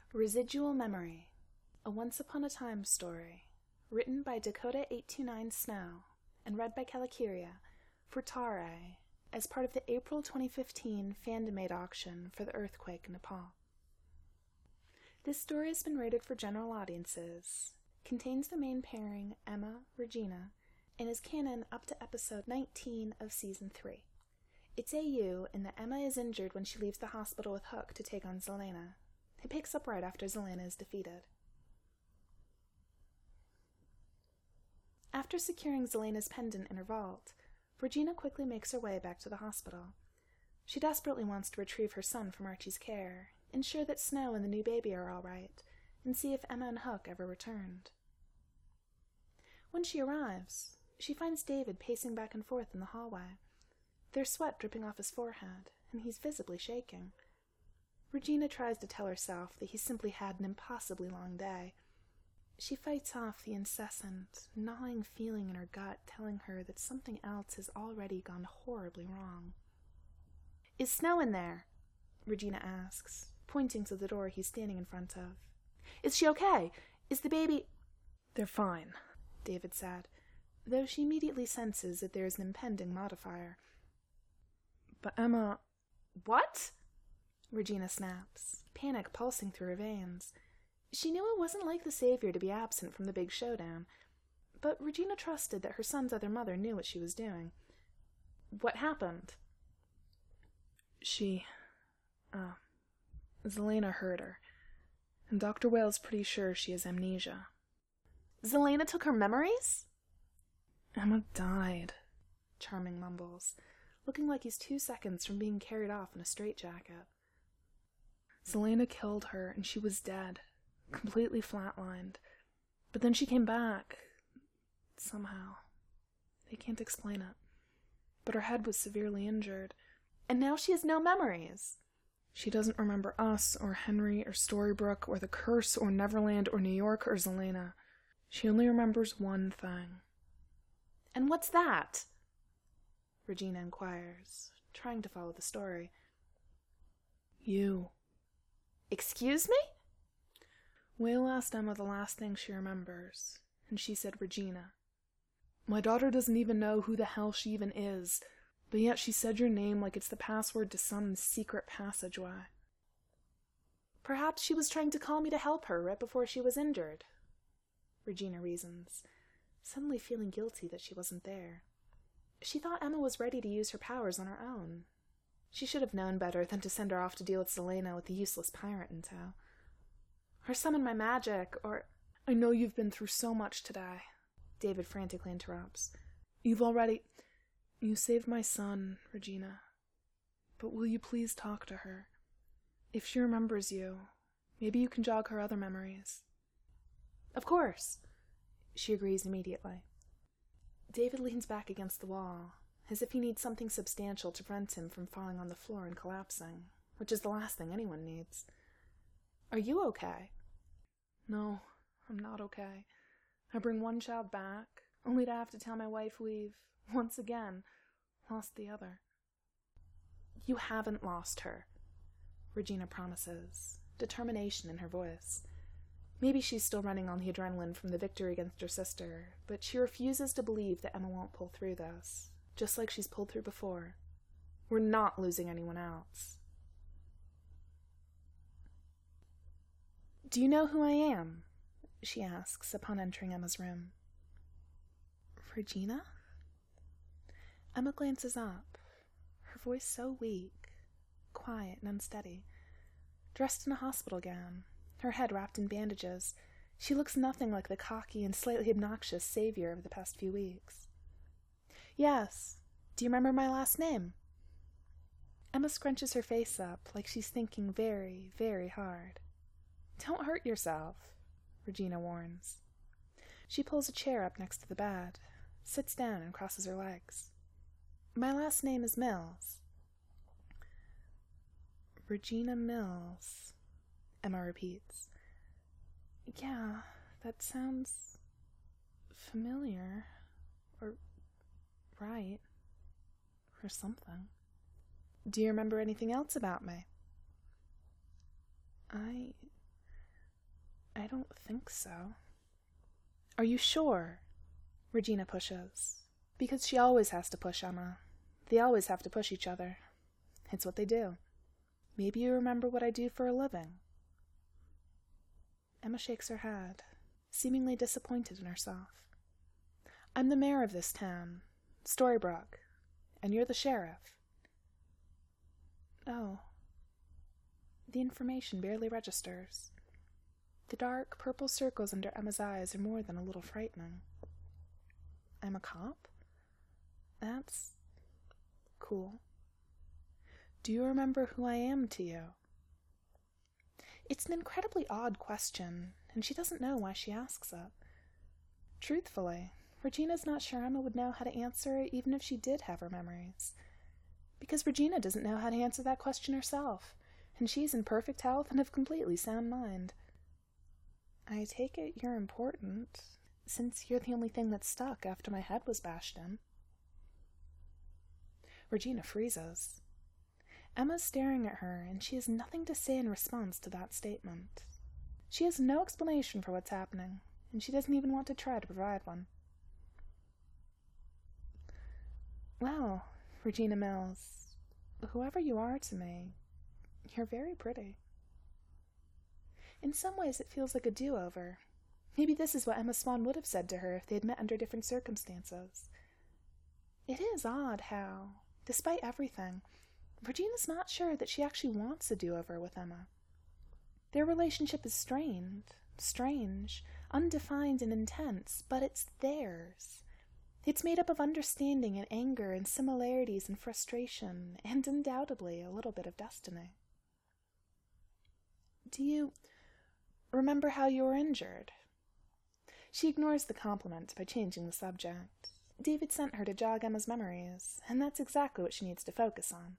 Residual Memory, a once-upon-a-time story, written by Dakota829 Snow and read by Calicuria for Tare as part of the April 2015 Fandom auction for the earthquake in Nepal. This story has been rated for general audiences, contains the main pairing Emma, Regina, and is canon up to episode 19 of season 3. It's AU in that Emma is injured when she leaves the hospital with Hook to take on Zelena. It picks up right after Zelena is defeated. After securing Zelena's pendant in her vault, Regina quickly makes her way back to the hospital. She desperately wants to retrieve her son from Archie's care, ensure that Snow and the new baby are all right, and see if Emma and Hook ever returned. When she arrives, she finds David pacing back and forth in the hallway. There's sweat dripping off his forehead, and he's visibly shaking. Regina tries to tell herself that he's simply had an impossibly long day. She fights off the incessant, gnawing feeling in her gut telling her that something else has already gone horribly wrong. "Is Snow in there?" Regina asks, pointing to the door he's standing in front of. "Is she okay? Is the baby—" "They're fine," David said, though she immediately senses that there is an impending modifier. "But Emma—" "What?" Regina snaps, panic pulsing through her veins. She knew it wasn't like the Savior to be absent from the big showdown, but Regina trusted that her son's other mother knew what she was doing. "What happened?" Zelena hurt her, and Dr. Whale's pretty sure she has amnesia." "Zelena took her memories?" "Emma died," Charming mumbles, looking like he's 2 seconds from being carried off in a straitjacket. "Zelena killed her, and she was dead, completely flatlined. But then she came back. Somehow. They can't explain it. But her head was severely injured. And now she has no memories." "She doesn't remember us, or Henry, or Storybrooke, or the curse, or Neverland, or New York, or Zelena. She only remembers one thing." "And what's that?" Regina inquires, trying to follow the story. "You." "Excuse me?" Whale asked Emma the last thing she remembers, and she said Regina. "My daughter doesn't even know who the hell she even is, but yet she said your name like it's the password to some secret passageway." "Perhaps she was trying to call me to help her right before she was injured," Regina reasons, suddenly feeling guilty that she wasn't there. She thought Emma was ready to use her powers on her own. She should have known better than to send her off to deal with Zelena with the useless pirate in tow. "Or summon my magic, or—" "I know you've been through so much today," David frantically interrupts. You saved my son, Regina. But will you please talk to her? If she remembers you, maybe you can jog her other memories." "Of course," she agrees immediately. David leans back against the wall, as if he needs something substantial to prevent him from falling on the floor and collapsing, which is the last thing anyone needs. "Are you okay?" "No, I'm not okay. I bring one child back, only to have to tell my wife we've, once again, lost the other." "You haven't lost her," Regina promises, determination in her voice. Maybe she's still running on the adrenaline from the victory against her sister, but she refuses to believe that Emma won't pull through this, just like she's pulled through before. We're not losing anyone else. "Do you know who I am?" she asks upon entering Emma's room. "Regina?" Emma glances up, her voice so weak, quiet and unsteady. Dressed in a hospital gown, her head wrapped in bandages, she looks nothing like the cocky and slightly obnoxious savior of the past few weeks. "Yes. Do you remember my last name?" Emma scrunches her face up like she's thinking very, very hard. "Don't hurt yourself," Regina warns. She pulls a chair up next to the bed, sits down and crosses her legs. "My last name is Mills." "Regina Mills," Emma repeats. "Yeah, that sounds familiar, or right, or something." "Do you remember anything else about me?" I don't think so. Are you sure? Regina pushes. Because she always has to push Emma. They always have to push each other. It's what they do. Maybe you remember what I do for a living. Emma shakes her head, seemingly disappointed in herself. I'm the mayor of this town, Storybrooke, and you're the sheriff. Oh. The information barely registers. The dark, purple circles under Emma's eyes are more than a little frightening. I'm a cop? That's cool. Do you remember who I am to you? It's an incredibly odd question, and she doesn't know why she asks it. Truthfully, Regina's not sure Emma would know how to answer it even if she did have her memories. Because Regina doesn't know how to answer that question herself, and she's in perfect health and of completely sound mind. I take it you're important, since you're the only thing that stuck after my head was bashed in. Regina freezes. Emma's staring at her, and she has nothing to say in response to that statement. She has no explanation for what's happening, and she doesn't even want to try to provide one. Well, Regina Mills, whoever you are to me, you're very pretty. In some ways it feels like a do-over. Maybe this is what Emma Swan would have said to her if they had met under different circumstances. It is odd how, despite everything, Regina's not sure that she actually wants a do-over with Emma. Their relationship is strange, undefined and intense, but it's theirs. It's made up of understanding and anger and similarities and frustration, and undoubtedly a little bit of destiny. Do you remember how you were injured? She ignores the compliment by changing the subject. David sent her to jog Emma's memories, and that's exactly what she needs to focus on.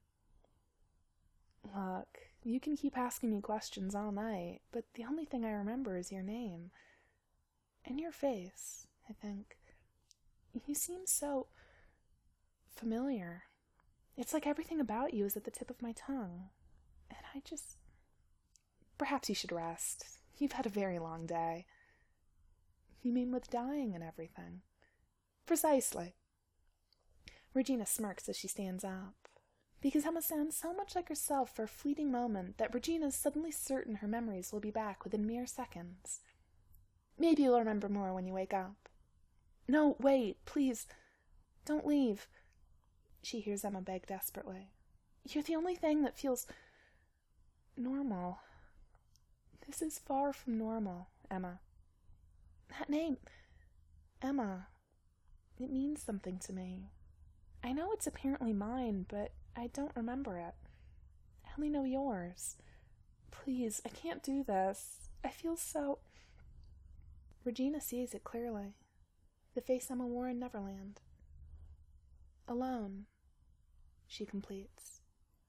Look, you can keep asking me questions all night, but the only thing I remember is your name. And your face, I think. You seem so familiar. It's like everything about you is at the tip of my tongue. And Perhaps you should rest. You've had a very long day. You mean with dying and everything? Precisely. Regina smirks as she stands up. Because Emma sounds so much like herself for a fleeting moment that Regina is suddenly certain her memories will be back within mere seconds. Maybe you'll remember more when you wake up. No, wait, please, don't leave. She hears Emma beg desperately. You're the only thing that feels normal. This is far from normal, Emma. That name, Emma, it means something to me. I know it's apparently mine, but I don't remember it. I only know yours. Please, I can't do this. I feel so... Regina sees it clearly. The face Emma wore in Neverland. Alone, she completes.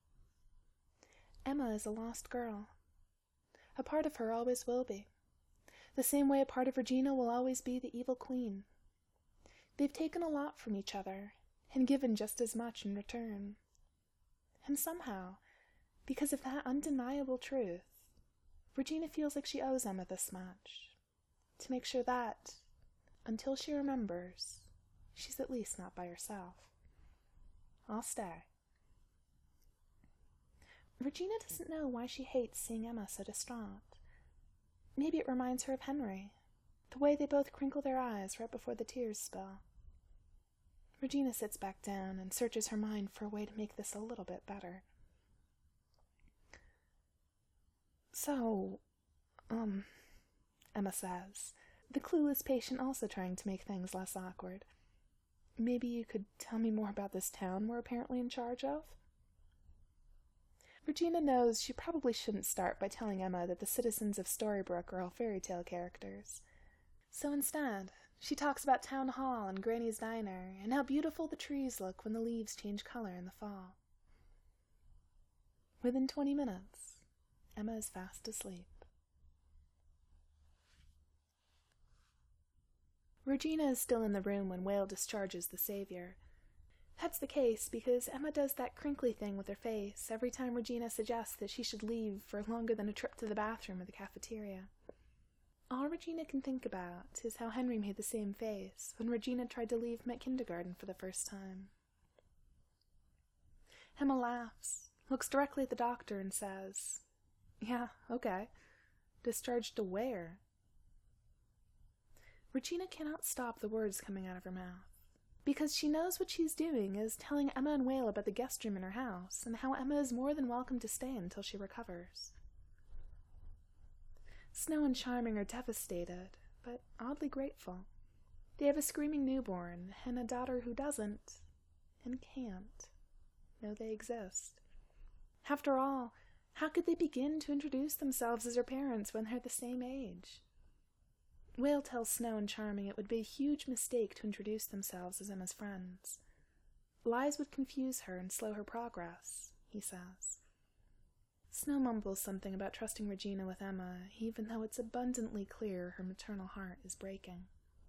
Emma is a lost girl. A part of her always will be. The same way a part of Regina will always be the evil queen. They've taken a lot from each other, and given just as much in return. And somehow, because of that undeniable truth, Regina feels like she owes Emma this much, to make sure that, until she remembers, she's at least not by herself. I'll stay. Regina doesn't know why she hates seeing Emma so distraught. Maybe it reminds her of Henry, the way they both crinkle their eyes right before the tears spill. Regina sits back down and searches her mind for a way to make this a little bit better. So, Emma says, the clueless patient also trying to make things less awkward. Maybe you could tell me more about this town we're apparently in charge of? Regina knows she probably shouldn't start by telling Emma that the citizens of Storybrooke are all fairy tale characters. So instead, she talks about Town Hall and Granny's Diner, and how beautiful the trees look when the leaves change color in the fall. Within 20 minutes, Emma is fast asleep. Regina is still in the room when Whale discharges the savior. That's the case because Emma does that crinkly thing with her face every time Regina suggests that she should leave for longer than a trip to the bathroom or the cafeteria. All Regina can think about is how Henry made the same face when Regina tried to leave him at kindergarten for the first time. Emma laughs, looks directly at the doctor, and says, "Yeah, okay. Discharged to where?" Regina cannot stop the words coming out of her mouth, because she knows what she's doing is telling Emma and Will about the guest room in her house, and how Emma is more than welcome to stay until she recovers. Snow and Charming are devastated, but oddly grateful. They have a screaming newborn, and a daughter who doesn't, and can't, know they exist. After all, how could they begin to introduce themselves as her parents when they're the same age? Will tells Snow and Charming it would be a huge mistake to introduce themselves as Emma's friends. Lies would confuse her and slow her progress, he says. Snow mumbles something about trusting Regina with Emma, even though it's abundantly clear her maternal heart is breaking.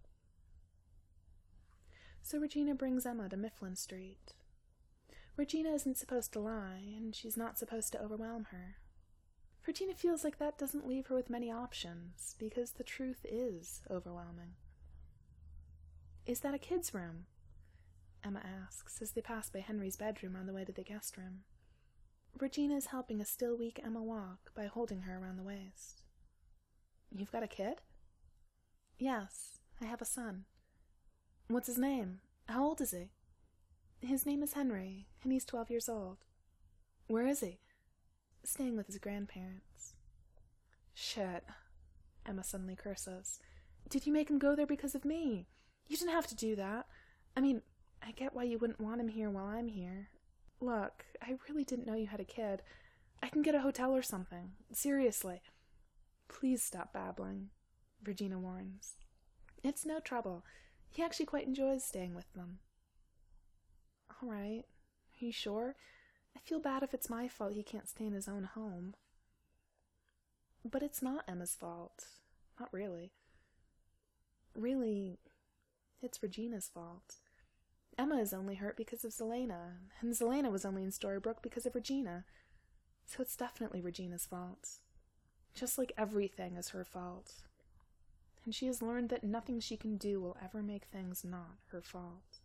So Regina brings Emma to Mifflin Street. Regina isn't supposed to lie, and she's not supposed to overwhelm her. Regina feels like that doesn't leave her with many options, because the truth is overwhelming. "Is that a kid's room?" Emma asks as they pass by Henry's bedroom on the way to the guest room. Regina is helping a still weak Emma walk by holding her around the waist. "You've got a kid?" "Yes, I have a son." "What's his name? How old is he?" "His name is Henry, and he's 12 years old." "Where is he?" "Staying with his grandparents." "Shit," Emma suddenly curses. "Did you make him go there because of me? You didn't have to do that. I mean, I get why you wouldn't want him here while I'm here. Look, I really didn't know you had a kid. I can get a hotel or something. Seriously." "Please stop babbling," Regina warns. "It's no trouble. He actually quite enjoys staying with them." "All right. Are you sure? I feel bad if it's my fault he can't stay in his own home." But it's not Emma's fault. Not really. Really, it's Regina's fault. Emma is only hurt because of Zelena, and Zelena was only in Storybrooke because of Regina. So it's definitely Regina's fault. Just like everything is her fault. And she has learned that nothing she can do will ever make things not her fault.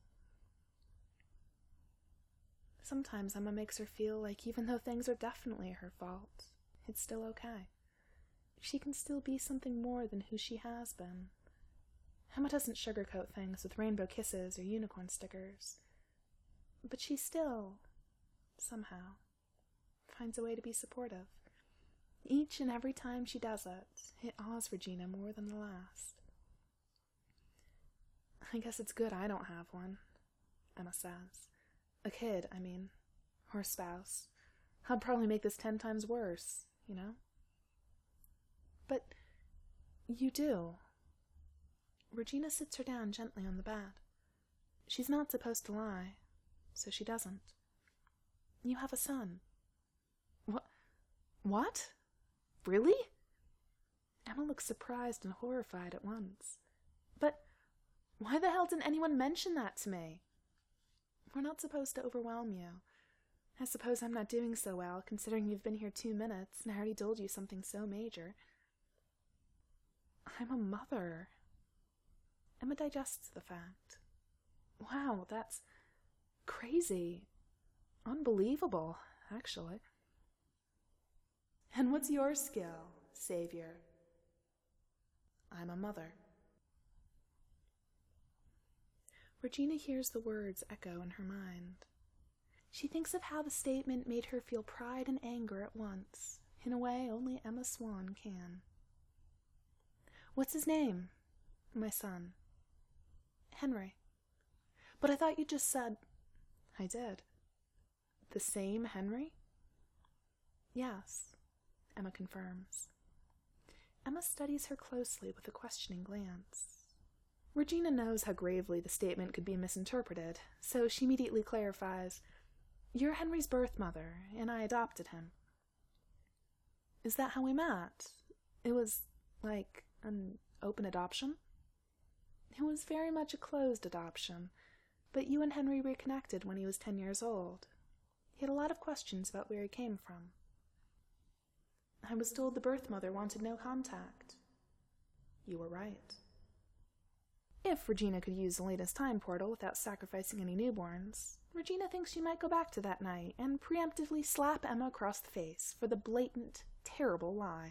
Sometimes Emma makes her feel like even though things are definitely her fault, it's still okay. She can still be something more than who she has been. Emma doesn't sugarcoat things with rainbow kisses or unicorn stickers. But she still, somehow, finds a way to be supportive. Each and every time she does it, it awes Regina more than the last. "I guess it's good I don't have one," Emma says. "A kid, I mean. Or a spouse. I'd probably make this 10 times worse, you know?" "But you do." Regina sits her down gently on the bed. She's not supposed to lie, so she doesn't. "You have a son." What? Really?" Emma looks surprised and horrified at once. "But why the hell didn't anyone mention that to me?" "We're not supposed to overwhelm you. I suppose I'm not doing so well, considering you've been here 2 minutes, and I already told you something so major." "I'm a mother." Emma digests the fact. "Wow, that's crazy. Unbelievable, actually." "And what's your skill, Savior?" "I'm a mother." Regina hears the words echo in her mind. She thinks of how the statement made her feel pride and anger at once, in a way only Emma Swan can. "What's his name?" "My son." "Henry." "But I thought you just said—" "I did." "The same Henry?" "Yes," Emma confirms. Emma studies her closely with a questioning glance. Regina knows how gravely the statement could be misinterpreted, so she immediately clarifies, "You're Henry's birth mother, and I adopted him." "Is that how we met? It was, like, an open adoption?" "It was very much a closed adoption, but you and Henry reconnected when he was 10 years old. He had a lot of questions about where he came from." "I was told the birth mother wanted no contact." You were right. If Regina could use the latest time portal without sacrificing any newborns, Regina thinks she might go back to that night and preemptively slap Emma across the face for the blatant, terrible lie.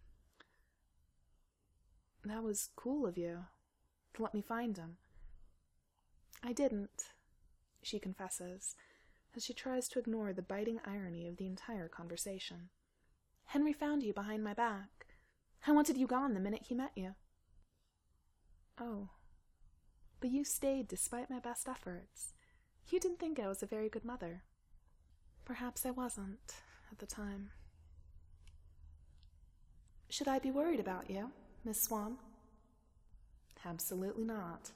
That was cool of you, to let me find him. I didn't, she confesses, as she tries to ignore the biting irony of the entire conversation. Henry found you behind my back. I wanted you gone the minute he met you. Oh. But you stayed despite my best efforts. You didn't think I was a very good mother. Perhaps I wasn't, at the time. Should I be worried about you, Miss Swan? Absolutely not.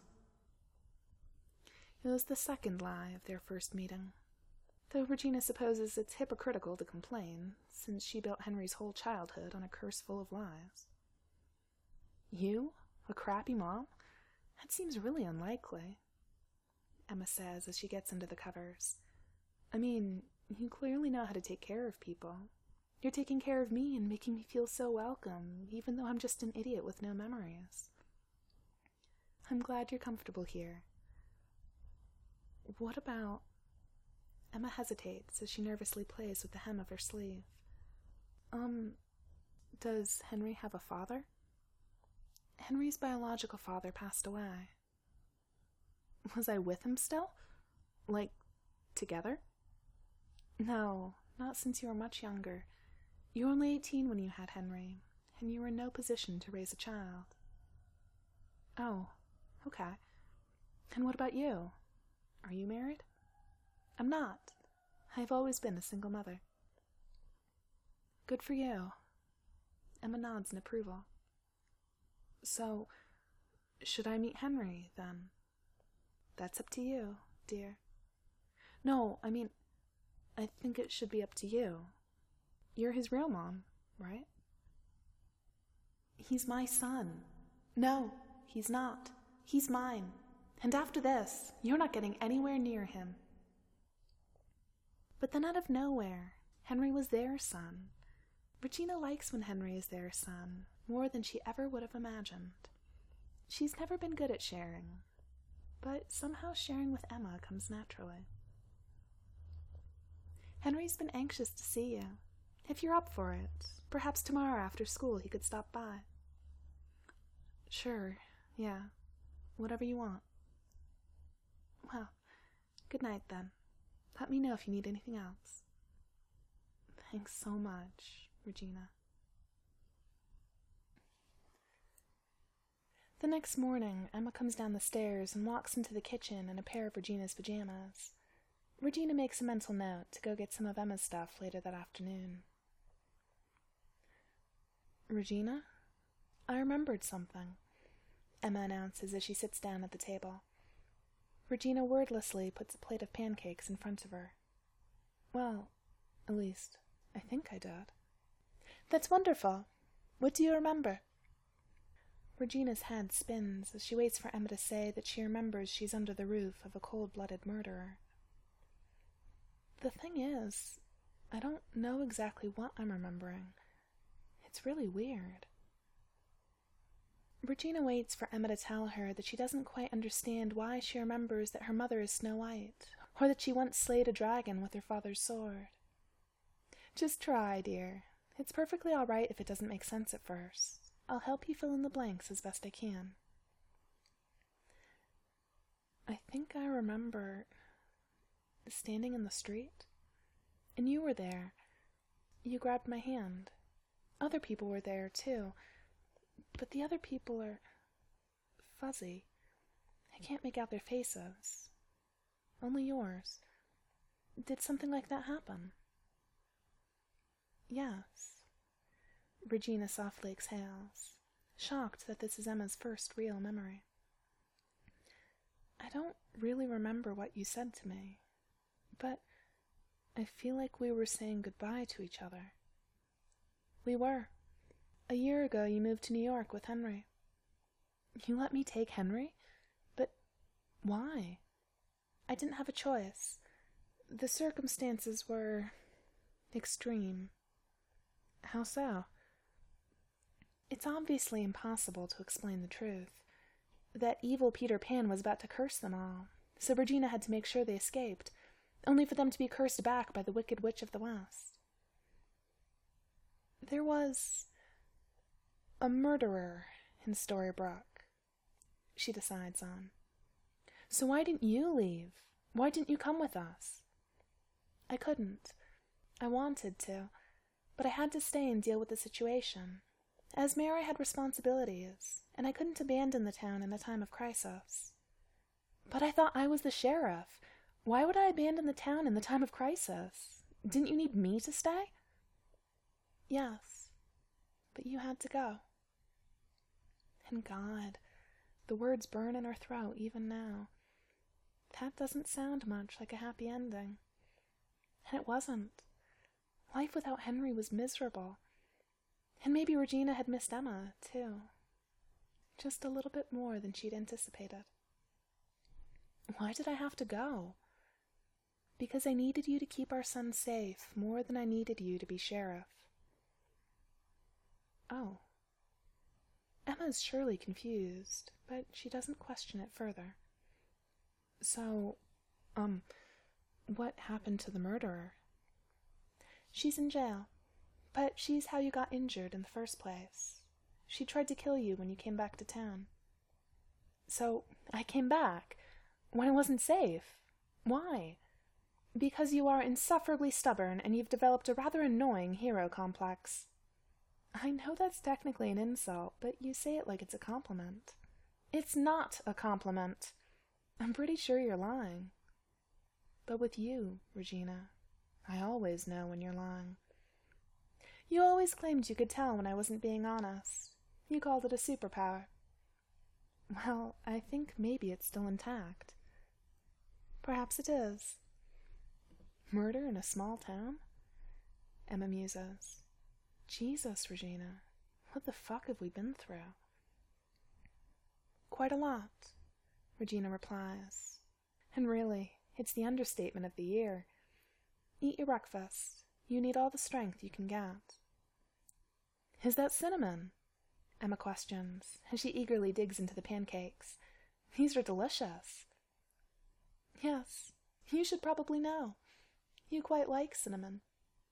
It was the second lie of their first meeting, though Regina supposes it's hypocritical to complain, since she built Henry's whole childhood on a curse full of lies. You? A crappy mom? That seems really unlikely, Emma says as she gets into the covers. I mean, you clearly know how to take care of people. You're taking care of me and making me feel so welcome, even though I'm just an idiot with no memories. I'm glad you're comfortable here. What about... Emma hesitates as she nervously plays with the hem of her sleeve. Does Henry have a father? Henry's biological father passed away. Was I with him still? Like, together? No, not since you were much younger. You were only 18 when you had Henry, and you were in no position to raise a child. Oh, okay. And what about you? Are you married? I'm not. I've always been a single mother. Good for you. Emma nods in approval. So, should I meet Henry, then? That's up to you, dear. No, I mean, I think it should be up to you. You're his real mom, right? He's my son. No, he's not. He's mine. And after this, you're not getting anywhere near him. But then out of nowhere, Henry was their son. Regina likes when Henry is their son, more than she ever would have imagined. She's never been good at sharing, but somehow sharing with Emma comes naturally. Henry's been anxious to see you. If you're up for it, perhaps tomorrow after school he could stop by. Sure, yeah, whatever you want. Well, good night then. Let me know if you need anything else. Thanks so much, Regina. The next morning, Emma comes down the stairs and walks into the kitchen in a pair of Regina's pajamas. Regina makes a mental note to go get some of Emma's stuff later that afternoon. Regina? I remembered something, Emma announces as she sits down at the table. Regina wordlessly puts a plate of pancakes in front of her. Well, at least, I think I did. That's wonderful. What do you remember? Regina's head spins as she waits for Emma to say that she remembers she's under the roof of a cold-blooded murderer. The thing is, I don't know exactly what I'm remembering. It's really weird. Regina waits for Emma to tell her that she doesn't quite understand why she remembers that her mother is Snow White, or that she once slayed a dragon with her father's sword. Just try, dear. It's perfectly all right if it doesn't make sense at first. I'll help you fill in the blanks as best I can. I think I remember standing in the street, and you were there. You grabbed my hand. Other people were there, too, but the other people are fuzzy. I can't make out their faces. Only yours. Did something like that happen? Yes. Regina softly exhales, shocked that this is Emma's first real memory. I don't really remember what you said to me, but I feel like we were saying goodbye to each other. We were. A year ago you moved to New York with Henry. You let me take Henry? But why? I didn't have a choice. The circumstances were extreme. How so? It's obviously impossible to explain the truth. That evil Peter Pan was about to curse them all, so Regina had to make sure they escaped, only for them to be cursed back by the Wicked Witch of the West. There was a murderer in Storybrooke, she decides on. So why didn't you leave? Why didn't you come with us? I couldn't. I wanted to, but I had to stay and deal with the situation. As mayor, I had responsibilities, and I couldn't abandon the town in a time of crisis. But I thought I was the sheriff. Why would I abandon the town in the time of crisis? Didn't you need me to stay? Yes, but you had to go. And God, the words burn in her throat even now. That doesn't sound much like a happy ending. And it wasn't. Life without Henry was miserable. And maybe Regina had missed Emma, too. Just a little bit more than she'd anticipated. Why did I have to go? Because I needed you to keep our son safe more than I needed you to be sheriff. Oh. Emma's surely confused, but she doesn't question it further. So, what happened to the murderer? She's in jail, but she's how you got injured in the first place. She tried to kill you when you came back to town. So, I came back, when I wasn't safe. Why? Because you are insufferably stubborn and you've developed a rather annoying hero complex. I know that's technically an insult, but you say it like it's a compliment. It's not a compliment. I'm pretty sure you're lying. But with you, Regina, I always know when you're lying. You always claimed you could tell when I wasn't being honest. You called it a superpower. Well, I think maybe it's still intact. Perhaps it is. Murder in a small town? Emma muses. Jesus, Regina, what the fuck have we been through? Quite a lot, Regina replies. And really, it's the understatement of the year. Eat your breakfast. You need all the strength you can get. Is that cinnamon? Emma questions, as she eagerly digs into the pancakes. These are delicious. Yes, you should probably know. You quite like cinnamon.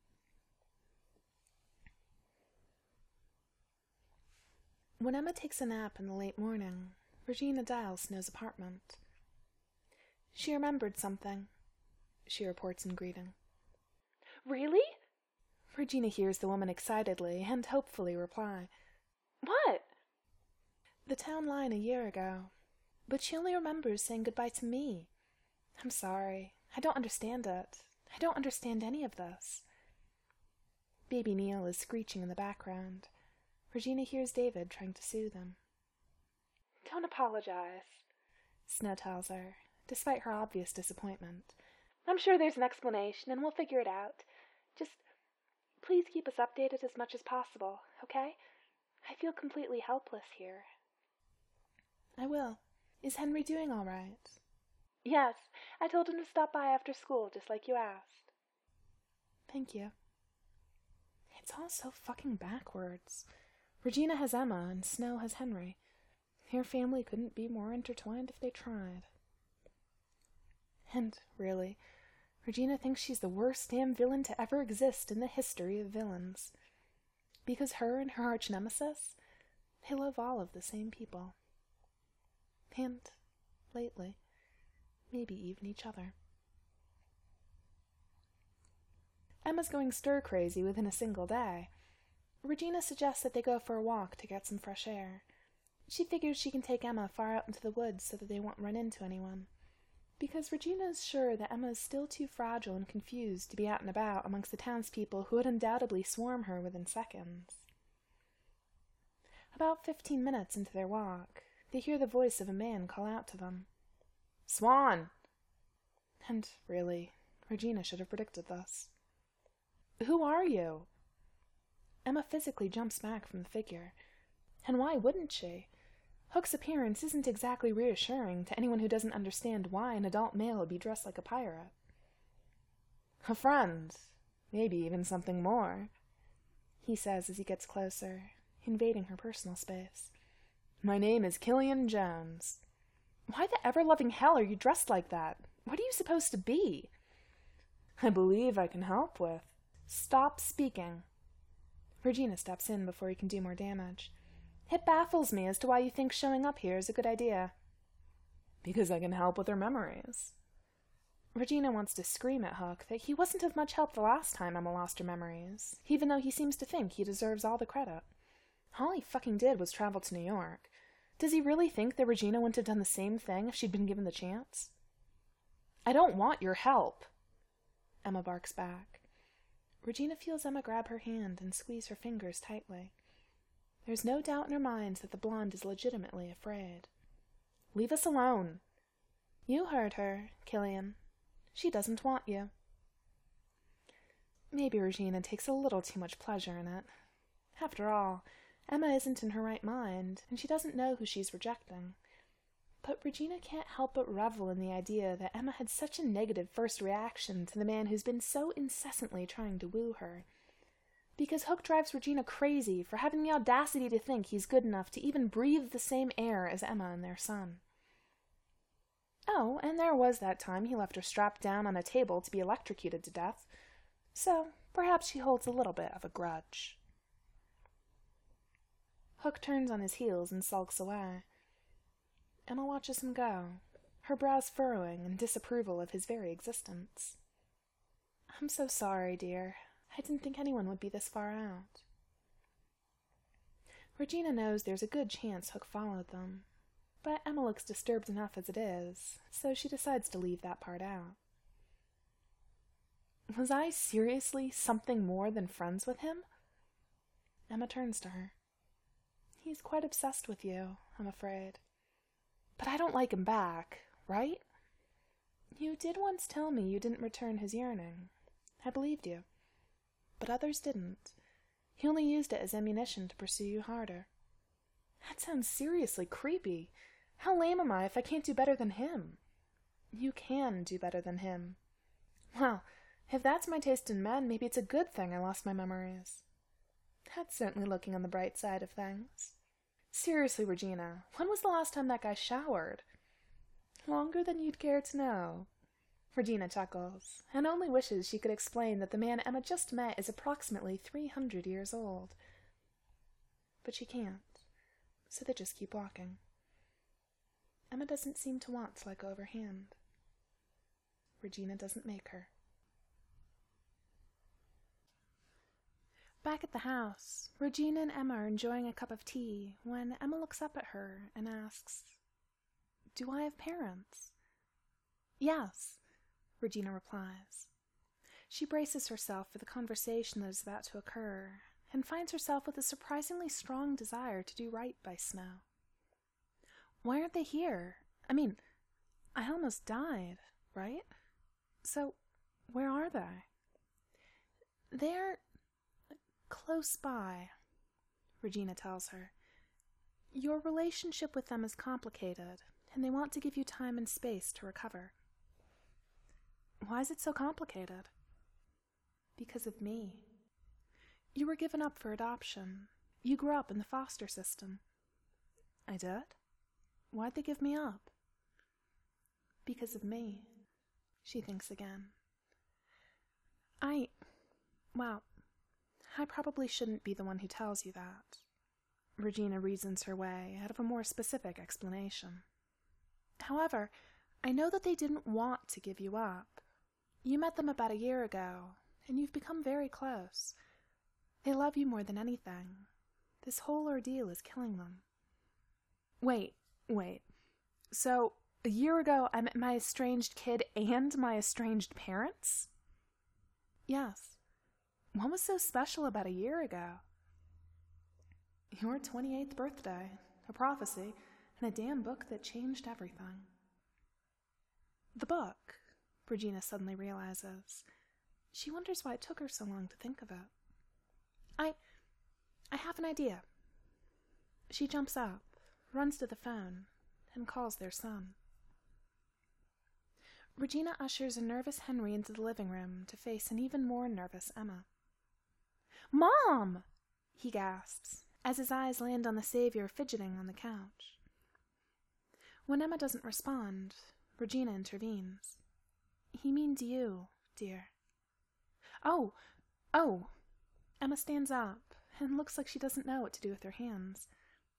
When Emma takes a nap in the late morning, Regina dials Snow's apartment. She remembered something, she reports in greeting. Really? Regina hears the woman excitedly and hopefully reply. What? The town line a year ago, but she only remembers saying goodbye to me. I'm sorry, I don't understand it. I don't understand any of this. Baby Neil is screeching in the background. Regina hears David trying to soothe him. Don't apologize, Snow tells her, despite her obvious disappointment. I'm sure there's an explanation, and we'll figure it out. Just please keep us updated as much as possible, okay? I feel completely helpless here. I will. Is Henry doing all right? Yes, I told him to stop by after school, just like you asked. Thank you. It's all so fucking backwards. Regina has Emma, and Snow has Henry. Their family couldn't be more intertwined if they tried. And, really, Regina thinks she's the worst damn villain to ever exist in the history of villains. Because her and her arch-nemesis, they love all of the same people. And, lately, maybe even each other. Emma's going stir-crazy within a single day. Regina suggests that they go for a walk to get some fresh air. She figures she can take Emma far out into the woods so that they won't run into anyone. Because Regina is sure that Emma is still too fragile and confused to be out and about amongst the townspeople who would undoubtedly swarm her within seconds. About 15 minutes into their walk, they hear the voice of a man call out to them. Swan! And, really, Regina should have predicted this. Who are you? Emma physically jumps back from the figure. And why wouldn't she? Hook's appearance isn't exactly reassuring to anyone who doesn't understand why an adult male would be dressed like a pirate. A friend. Maybe even something more, he says as he gets closer, invading her personal space. My name is Killian Jones. Why the ever-loving hell are you dressed like that? What are you supposed to be? I believe I can help with. Stop speaking. Regina steps in before he can do more damage. It baffles me as to why you think showing up here is a good idea. Because I can help with her memories. Regina wants to scream at Hook that he wasn't of much help the last time Emma lost her memories, even though he seems to think he deserves all the credit. All he fucking did was travel to New York. Does he really think that Regina wouldn't have done the same thing if she'd been given the chance? I don't want your help, Emma barks back. Regina feels Emma grab her hand and squeeze her fingers tightly. There's no doubt in her mind that the blonde is legitimately afraid. Leave us alone. You heard her, Killian. She doesn't want you. Maybe Regina takes a little too much pleasure in it. After all, Emma isn't in her right mind, and she doesn't know who she's rejecting. But Regina can't help but revel in the idea that Emma had such a negative first reaction to the man who's been so incessantly trying to woo her. Because Hook drives Regina crazy for having the audacity to think he's good enough to even breathe the same air as Emma and their son. Oh, and there was that time he left her strapped down on a table to be electrocuted to death. So, perhaps she holds a little bit of a grudge. Hook turns on his heels and sulks away. Emma watches him go, her brows furrowing in disapproval of his very existence. I'm so sorry, dear. I didn't think anyone would be this far out. Regina knows there's a good chance Hook followed them, but Emma looks disturbed enough as it is, so she decides to leave that part out. Was I seriously something more than friends with him? Emma turns to her. He's quite obsessed with you, I'm afraid. But I don't like him back, right? You did once tell me you didn't return his yearning. I believed you. But others didn't. He only used it as ammunition to pursue you harder. That sounds seriously creepy. How lame am I if I can't do better than him? You can do better than him. Well, if that's my taste in men, maybe it's a good thing I lost my memories. That's certainly looking on the bright side of things. Seriously, Regina, when was the last time that guy showered? Longer than you'd care to know. Regina chuckles, and only wishes she could explain that the man Emma just met is approximately 300 years old. But she can't, so they just keep walking. Emma doesn't seem to want to let go of her hand. Regina doesn't make her. Back at the house, Regina and Emma are enjoying a cup of tea when Emma looks up at her and asks, "Do I have parents?" "Yes," Regina replies. She braces herself for the conversation that is about to occur and finds herself with a surprisingly strong desire to do right by Snow. "Why aren't they here? I almost died, right? So, where are they?" "They're close by," Regina tells her. "Your relationship with them is complicated, and they want to give you time and space to recover." "Why is it so complicated?" "Because of me. You were given up for adoption. You grew up in the foster system." "I did? Why'd they give me up?" "Because of me." She thinks again. I probably shouldn't be the one who tells you that." Regina reasons her way out of a more specific explanation. "However, I know that they didn't want to give you up. You met them about a year ago, and you've become very close. They love you more than anything. This whole ordeal is killing them." Wait. So, a year ago I met my estranged kid and my estranged parents?" "Yes. What was so special about a year ago?" "Your 28th birthday, a prophecy, and a damn book that changed everything." The book, Regina suddenly realizes. She wonders why it took her so long to think of it. I have an idea." She jumps up, runs to the phone, and calls their son. Regina ushers a nervous Henry into the living room to face an even more nervous Emma. "Mom!" he gasps, as his eyes land on the Savior fidgeting on the couch. When Emma doesn't respond, Regina intervenes. He means you, dear. Oh! Emma stands up and looks like she doesn't know what to do with her hands.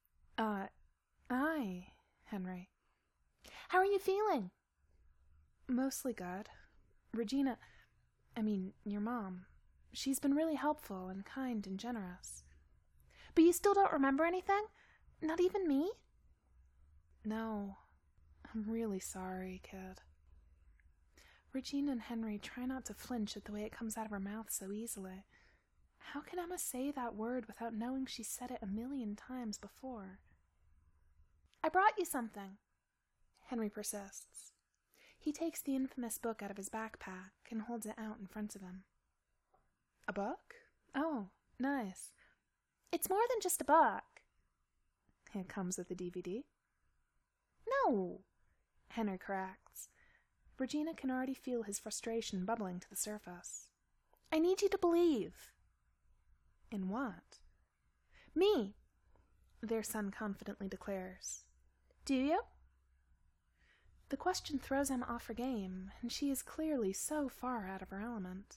Aye, Henry. How are you feeling? Mostly good. Regina, your mom, she's been really helpful and kind and generous. But you still don't remember anything? Not even me? No. I'm really sorry, kid. Regina and Henry try not to flinch at the way it comes out of her mouth so easily. How can Emma say that word without knowing she said it 1,000,000 times before? I brought you something, Henry persists. He takes the infamous book out of his backpack and holds it out in front of him. A book? Oh, nice. It's more than just a book. It comes with a DVD. No, Henry corrects. Regina can already feel his frustration bubbling to the surface. I need you to believe. In what? Me, their son confidently declares. Do you? The question throws Emma off her game, and she is clearly so far out of her element.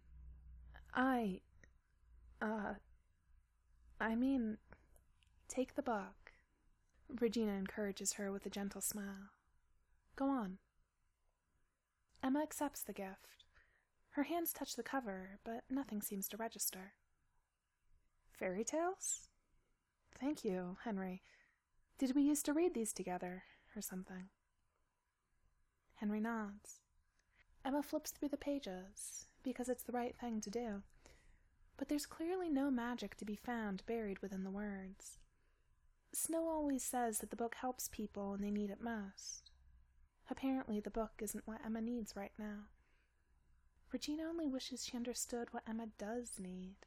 Take the book. Regina encourages her with a gentle smile. Go on. Emma accepts the gift. Her hands touch the cover, but nothing seems to register. Fairy tales? Thank you, Henry. Did we used to read these together, or something? Henry nods. Emma flips through the pages, because it's the right thing to do. But there's clearly no magic to be found buried within the words. Snow always says that the book helps people when they need it most. Apparently the book isn't what Emma needs right now. Regina only wishes she understood what Emma does need.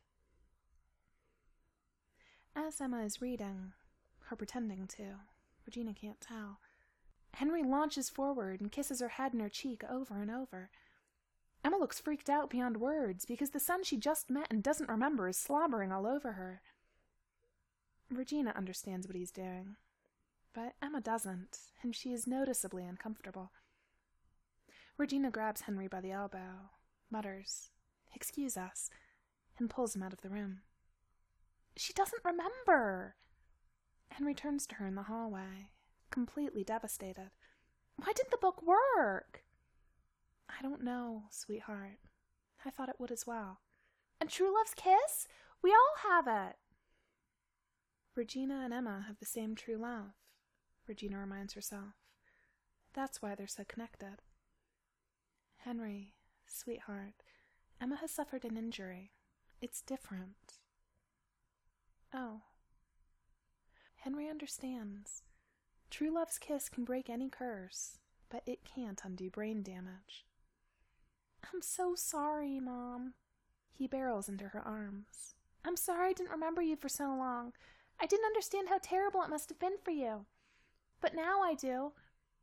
As Emma is reading, or pretending to, Regina can't tell, Henry launches forward and kisses her head and her cheek over and over. Emma looks freaked out beyond words because the son she just met and doesn't remember is slobbering all over her. Regina understands what he's doing, but Emma doesn't, and she is noticeably uncomfortable. Regina grabs Henry by the elbow, mutters, "Excuse us," and pulls him out of the room. She doesn't remember! Henry turns to her in the hallway, completely devastated. Why didn't the book work? I don't know, sweetheart. I thought it would as well. And True Love's kiss? We all have it. Regina and Emma have the same true love, Regina reminds herself. That's why they're so connected. Henry, sweetheart, Emma has suffered an injury. It's different. Oh. Henry understands. True Love's kiss can break any curse, but it can't undo brain damage. I'm so sorry, Mom. He barrels into her arms. I'm sorry I didn't remember you for so long. I didn't understand how terrible it must have been for you. But now I do.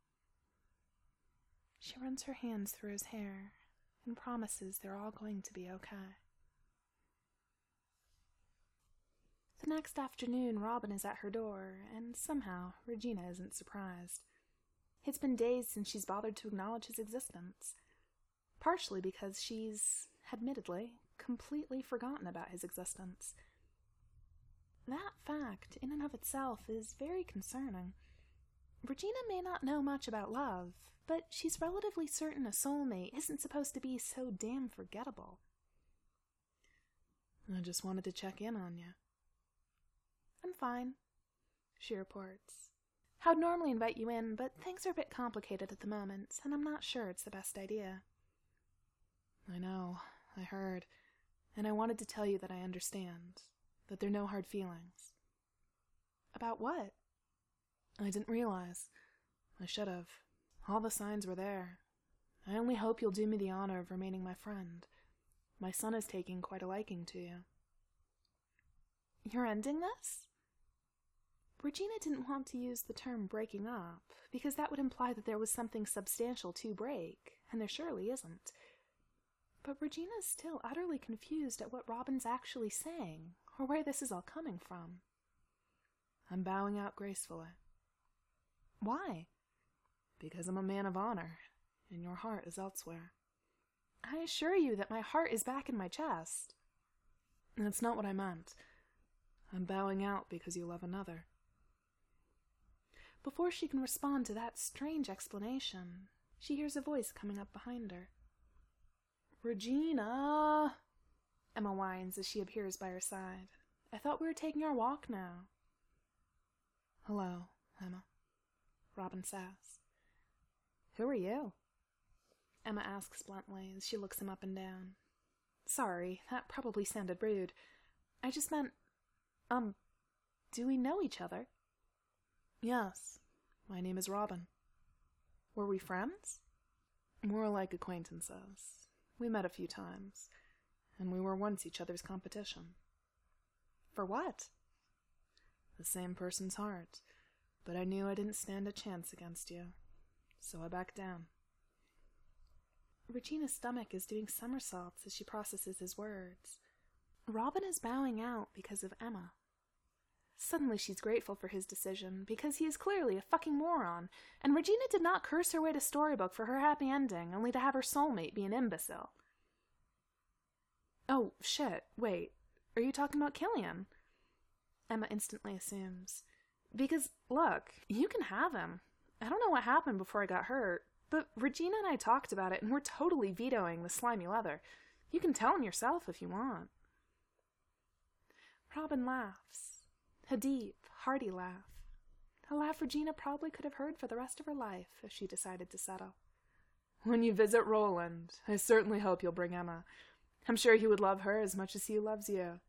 She runs her hands through his hair and promises they're all going to be okay. The next afternoon, Robin is at her door, and somehow Regina isn't surprised. It's been days since she's bothered to acknowledge his existence, partially because she's, admittedly, completely forgotten about his existence. That fact, in and of itself, is very concerning. Regina may not know much about love, but she's relatively certain a soulmate isn't supposed to be so damn forgettable. I just wanted to check in on you. I'm fine, she reports. I'd normally invite you in, but things are a bit complicated at the moment, and I'm not sure it's the best idea. I know, I heard, and I wanted to tell you that I understand, that there are no hard feelings. About what? I didn't realize. I should have. All the signs were there. I only hope you'll do me the honor of remaining my friend. My son is taking quite a liking to you. You're ending this? Regina didn't want to use the term breaking up, because that would imply that there was something substantial to break, and there surely isn't. But Regina's still utterly confused at what Robin's actually saying, or where this is all coming from. I'm bowing out gracefully. Why? Because I'm a man of honor, and your heart is elsewhere. I assure you that my heart is back in my chest. That's not what I meant. I'm bowing out because you love another. Before she can respond to that strange explanation, she hears a voice coming up behind her. Regina! Emma whines as she appears by her side. I thought we were taking our walk now. Hello, Emma. Robin says. Who are you? Emma asks bluntly as she looks him up and down. Sorry, that probably sounded rude. I just meant, do we know each other? Yes. My name is Robin. Were we friends? More like acquaintances. We met a few times, and we were once each other's competition. For what? The same person's heart, but I knew I didn't stand a chance against you, so I backed down. Regina's stomach is doing somersaults as she processes his words. Robin is bowing out because of Emma. Suddenly she's grateful for his decision, because he is clearly a fucking moron, and Regina did not curse her way to Storybook for her happy ending, only to have her soulmate be an imbecile. Oh, shit, wait, are you talking about Killian? Emma instantly assumes. Because, look, you can have him. I don't know what happened before I got hurt, but Regina and I talked about it, and we're totally vetoing the slimy leather. You can tell him yourself if you want. Robin laughs. A deep, hearty laugh. A laugh Regina probably could have heard for the rest of her life if she decided to settle. When you visit Roland, I certainly hope you'll bring Emma. I'm sure he would love her as much as he loves you.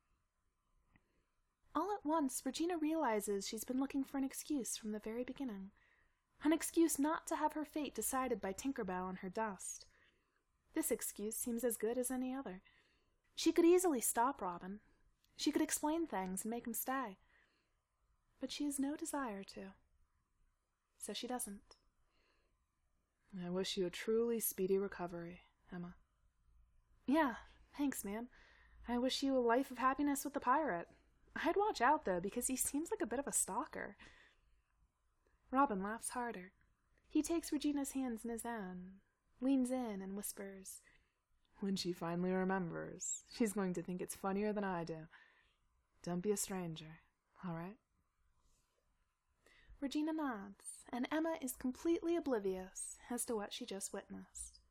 All at once, Regina realizes she's been looking for an excuse from the very beginning. An excuse not to have her fate decided by Tinkerbell and her dust. This excuse seems as good as any other. She could easily stop Robin. She could explain things and make him stay. But she has no desire to. So she doesn't. I wish you a truly speedy recovery, Emma. Yeah, thanks, man. I wish you a life of happiness with the pirate. I'd watch out, though, because he seems like a bit of a stalker. Robin laughs harder. He takes Regina's hands in his own, leans in and whispers, When she finally remembers, she's going to think it's funnier than I do. Don't be a stranger, all right? Regina nods, and Emma is completely oblivious as to what she just witnessed.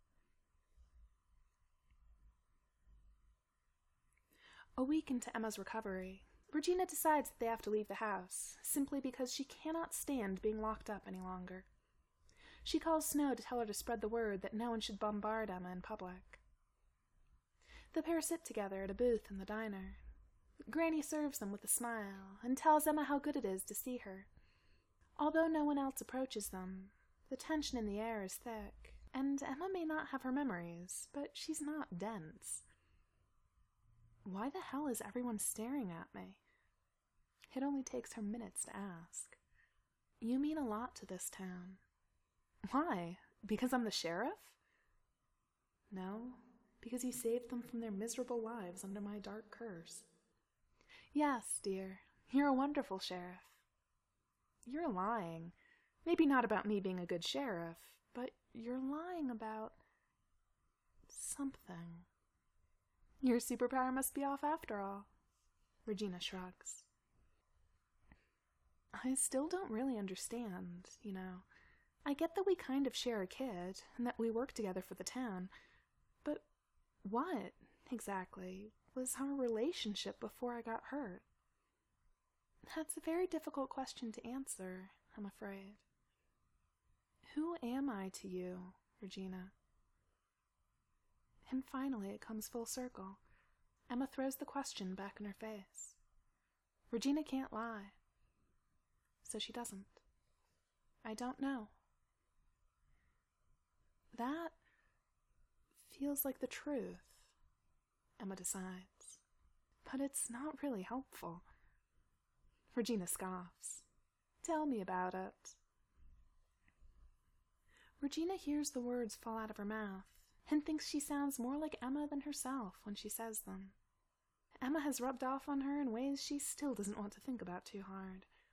A week into Emma's recovery, Regina decides that they have to leave the house, simply because she cannot stand being locked up any longer. She calls Snow to tell her to spread the word that no one should bombard Emma in public. The pair sit together at a booth in the diner. Granny serves them with a smile and tells Emma how good it is to see her. Although no one else approaches them, the tension in the air is thick, and Emma may not have her memories, but she's not dense. Why the hell is everyone staring at me? It only takes her minutes to ask. You mean a lot to this town. Why? Because I'm the sheriff? No, because you saved them from their miserable lives under my dark curse. Yes, dear, you're a wonderful sheriff. You're lying. Maybe not about me being a good sheriff, but you're lying about something. Your superpower must be off after all. Regina shrugs. I still don't really understand, you know. I get that we kind of share a kid, and that we work together for the town, but what, exactly, was our relationship before I got hurt? That's a very difficult question to answer, I'm afraid. Who am I to you, Regina? And finally it comes full circle. Emma throws the question back in her face. Regina can't lie. So she doesn't. I don't know. That feels like the truth, Emma decides. But it's not really helpful. Regina scoffs. Tell me about it. Regina hears the words fall out of her mouth and thinks she sounds more like Emma than herself when she says them. Emma has rubbed off on her in ways she still doesn't want to think about too hard.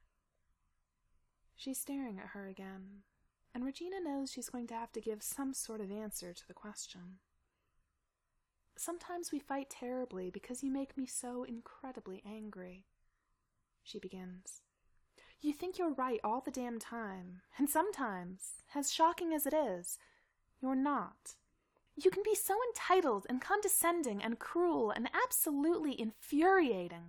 She's staring at her again, and Regina knows she's going to have to give some sort of answer to the question. Sometimes we fight terribly because you make me so incredibly angry, she begins. You think you're right all the damn time, and sometimes, as shocking as it is, you're not. You can be so entitled and condescending and cruel and absolutely infuriating.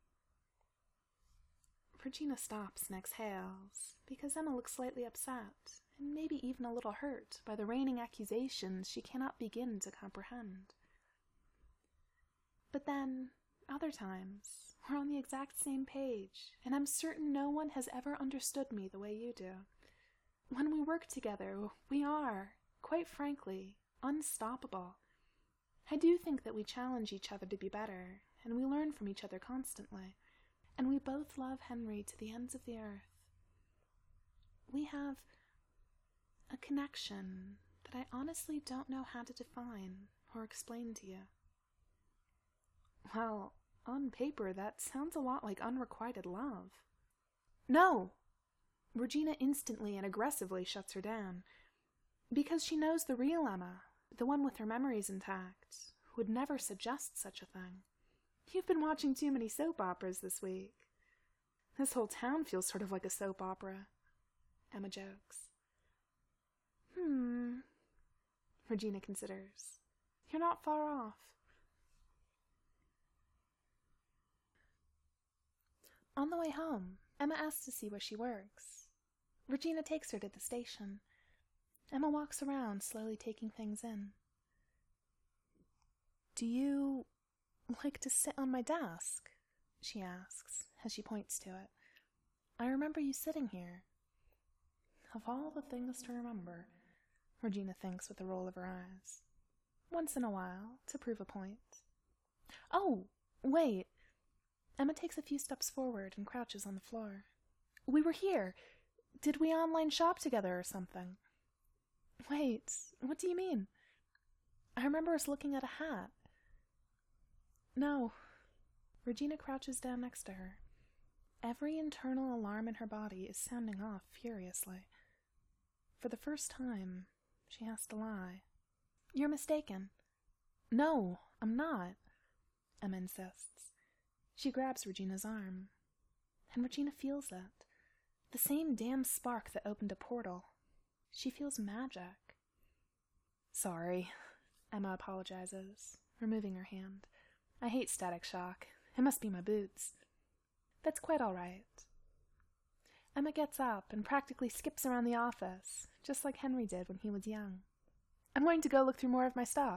Regina stops and exhales, because Emma looks slightly upset, and maybe even a little hurt by the raining accusations she cannot begin to comprehend. But then, other times, we're on the exact same page, and I'm certain no one has ever understood me the way you do. When we work together, we are, quite frankly, unstoppable. I do think that we challenge each other to be better, and we learn from each other constantly. And we both love Henry to the ends of the earth. We have a connection that I honestly don't know how to define or explain to you. Well, on paper, that sounds a lot like unrequited love. No! Regina instantly and aggressively shuts her down, because she knows the real Emma, the one with her memories intact, would never suggest such a thing. You've been watching too many soap operas this week. This whole town feels sort of like a soap opera, Emma jokes. Regina considers. You're not far off. On the way home, Emma asks to see where she works. Regina takes her to the station. Emma walks around, slowly taking things in. Do you like to sit on my desk? She asks, as she points to it. I remember you sitting here. Of all the things to remember, Regina thinks with a roll of her eyes. Once in a while, to prove a point. Oh, wait. Emma takes a few steps forward and crouches on the floor. We were here. Did we online shop together or something? Wait, what do you mean? I remember us looking at a hat. No. Regina crouches down next to her. Every internal alarm in her body is sounding off furiously. For the first time, she has to lie. You're mistaken. No, I'm not, Emma insists. She grabs Regina's arm, and Regina feels it. The same damn spark that opened a portal. She feels magic. Sorry, Emma apologizes, removing her hand. I hate static shock. It must be my boots. That's quite all right. Emma gets up and practically skips around the office, just like Henry did when he was young. I'm going to go look through more of my stuff.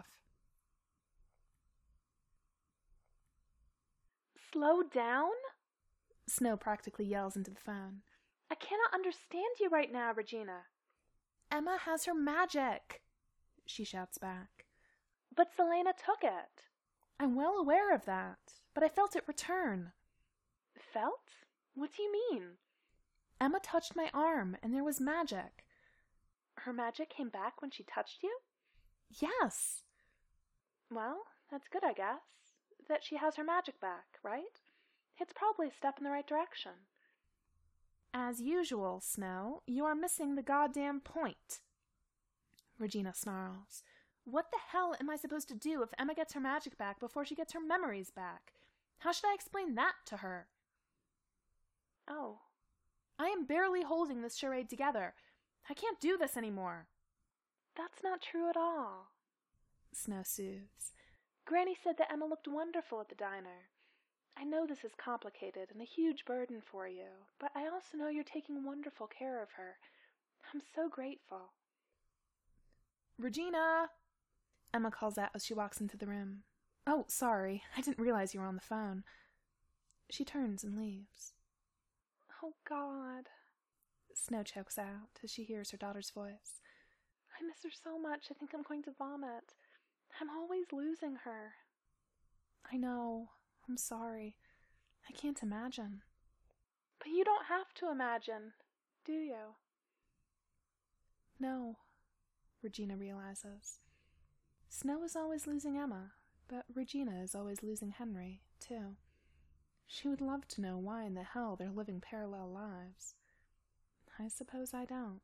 Slow down? Snow practically yells into the phone. I cannot understand you right now, Regina. Emma has her magic, she shouts back. But Selena took it. I'm well aware of that, but I felt it return. Felt? What do you mean? Emma touched my arm, and there was magic. Her magic came back when she touched you? Yes. Well, that's good, I guess. That she has her magic back, right? It's probably a step in the right direction. As usual, Snow, you are missing the goddamn point. Regina snarls. What the hell am I supposed to do if Emma gets her magic back before she gets her memories back? How should I explain that to her? Oh. I am barely holding this charade together. I can't do this anymore. That's not true at all, Snow soothes. Granny said that Emma looked wonderful at the diner. I know this is complicated and a huge burden for you, but I also know you're taking wonderful care of her. I'm so grateful. Regina! Emma calls out as she walks into the room. Oh, sorry. I didn't realize you were on the phone. She turns and leaves. Oh, God. Snow chokes out as she hears her daughter's voice. I miss her so much I think I'm going to vomit. I'm always losing her. I know. I'm sorry. I can't imagine. But you don't have to imagine, do you? No, Regina realizes. Snow is always losing Emma, but Regina is always losing Henry, too. She would love to know why in the hell they're living parallel lives. I I suppose I don't.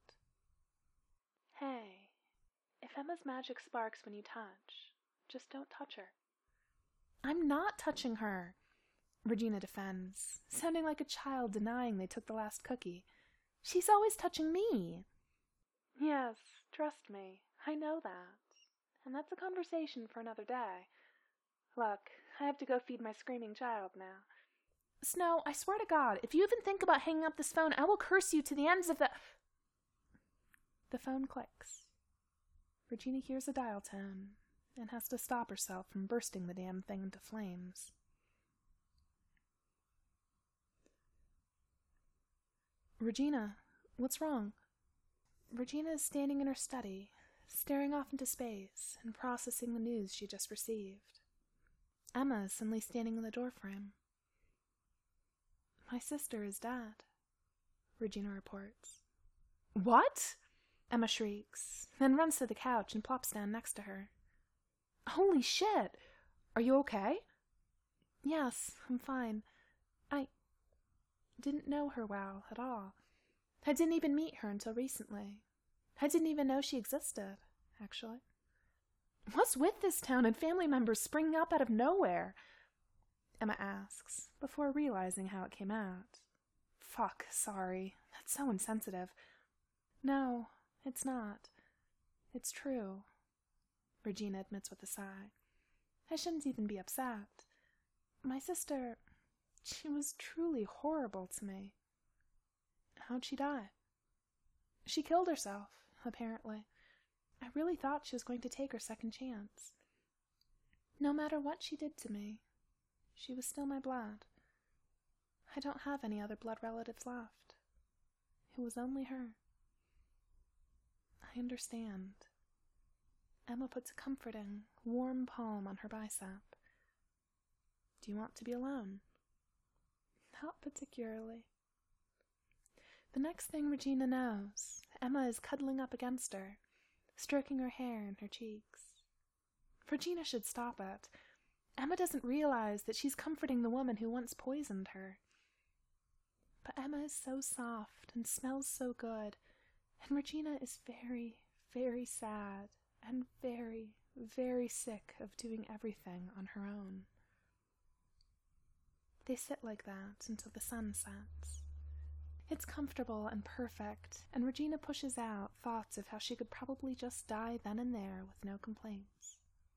Hey, if Emma's magic sparks when you touch, just don't touch her. I'm not touching her, Regina defends, sounding like a child denying they took the last cookie. She's always touching me. Yes, trust me, I know that. And that's a conversation for another day. Look, I have to go feed my screaming child now. Snow, I swear to God, if you even think about hanging up this phone, I will curse you to the ends of the... The phone clicks. Regina hears a dial tone and has to stop herself from bursting the damn thing into flames. Regina, what's wrong? Regina is standing in her study, staring off into space and processing the news she just received. Emma is suddenly standing in the doorframe. My sister is dead, Regina reports. What? Emma shrieks, then runs to the couch and plops down next to her. Holy shit! Are you okay? Yes, I'm fine. I didn't know her well at all. I didn't even meet her until recently. I didn't even know she existed, actually. What's with this town and family members springing up out of nowhere? Emma asks, before realizing how it came out. Fuck, sorry. That's so insensitive. No, it's not. It's true, Regina admits with a sigh. I shouldn't even be upset. My sister, she was truly horrible to me. How'd she die? She killed herself, apparently. I really thought she was going to take her second chance. No matter what she did to me, she was still my blood. I don't have any other blood relatives left. It was only her. I understand. Emma puts a comforting, warm palm on her bicep. Do you want to be alone? Not particularly. The next thing Regina knows, Emma is cuddling up against her, stroking her hair and her cheeks. Regina should stop it. Emma doesn't realize that she's comforting the woman who once poisoned her. But Emma is so soft and smells so good, and Regina is very, very sad and very, very sick of doing everything on her own. They sit like that until the sun sets. It's comfortable and perfect, and Regina pushes out thoughts of how she could probably just die then and there with no complaints.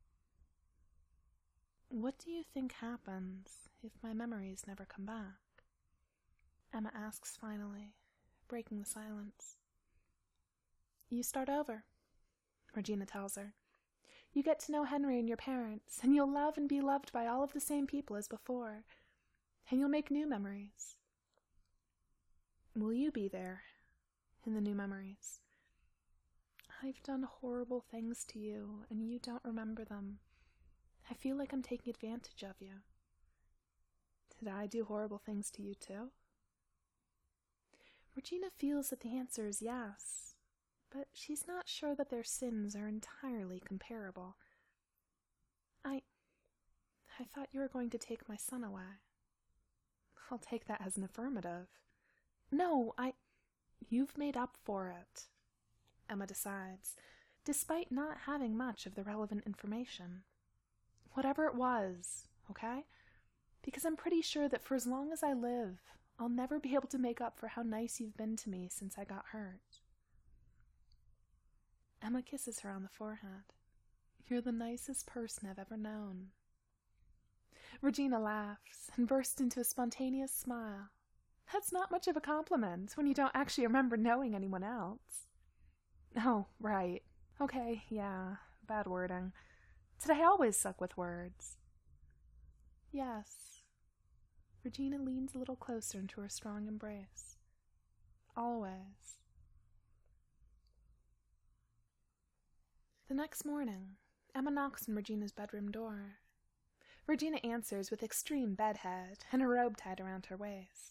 What do you think happens if my memories never come back? Emma asks finally, breaking the silence. You start over, Regina tells her. You get to know Henry and your parents, and you'll love and be loved by all of the same people as before, and you'll make new memories. Will you be there in the new memories? I've done horrible things to you, and you don't remember them. I feel like I'm taking advantage of you. Did I do horrible things to you too? Regina feels that the answer is yes, but she's not sure that their sins are entirely comparable. I thought you were going to take my son away. I'll take that as an affirmative. No, You've made up for it, Emma decides, despite not having much of the relevant information. Whatever it was, okay? Because I'm pretty sure that for as long as I live, I'll never be able to make up for how nice you've been to me since I got hurt. Emma kisses her on the forehead. You're the nicest person I've ever known. Regina laughs and bursts into a spontaneous smile. That's not much of a compliment when you don't actually remember knowing anyone else. Oh, right. Okay, yeah, bad wording. Did I always suck with words? Yes. Regina leans a little closer into her strong embrace. Always. The next morning, Emma knocks on Regina's bedroom door. Regina answers with extreme bedhead and a robe tied around her waist.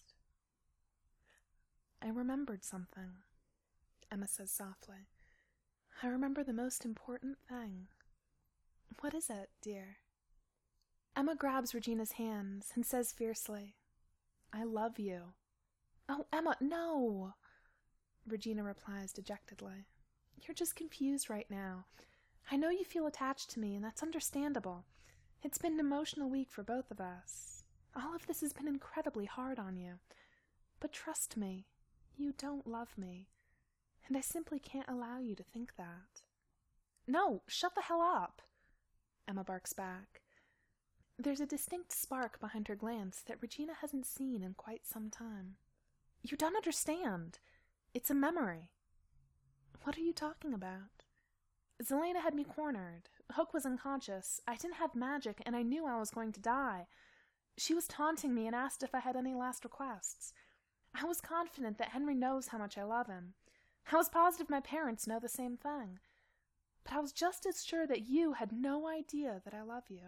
I remembered something, Emma says softly. I remember the most important thing. What is it, dear? Emma grabs Regina's hands and says fiercely, I love you. Oh, Emma, no! Regina replies dejectedly. You're just confused right now. I know you feel attached to me, and that's understandable. It's been an emotional week for both of us. All of this has been incredibly hard on you. But trust me, you don't love me, and I simply can't allow you to think that. No, shut the hell up, Emma barks back. There's a distinct spark behind her glance that Regina hasn't seen in quite some time. You don't understand. It's a memory. What are you talking about? Zelena had me cornered. Hook was unconscious. I didn't have magic, and I knew I was going to die. She was taunting me and asked if I had any last requests. I was confident that Henry knows how much I love him. I was positive my parents know the same thing. But I was just as sure that you had no idea that I love you.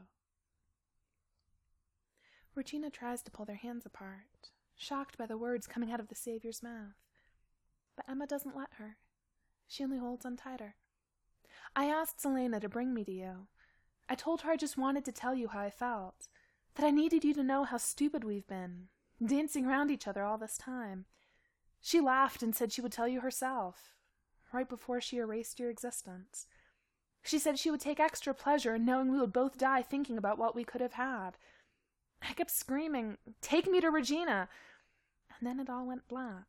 Regina tries to pull their hands apart, shocked by the words coming out of the Savior's mouth. But Emma doesn't let her. She only holds on tighter. I asked Zelena to bring me to you. I told her I just wanted to tell you how I felt, that I needed you to know how stupid we've been, dancing around each other all this time. She laughed and said she would tell you herself, right before she erased your existence. She said she would take extra pleasure in knowing we would both die thinking about what we could have had. I kept screaming, "Take me to Regina!" And then it all went black.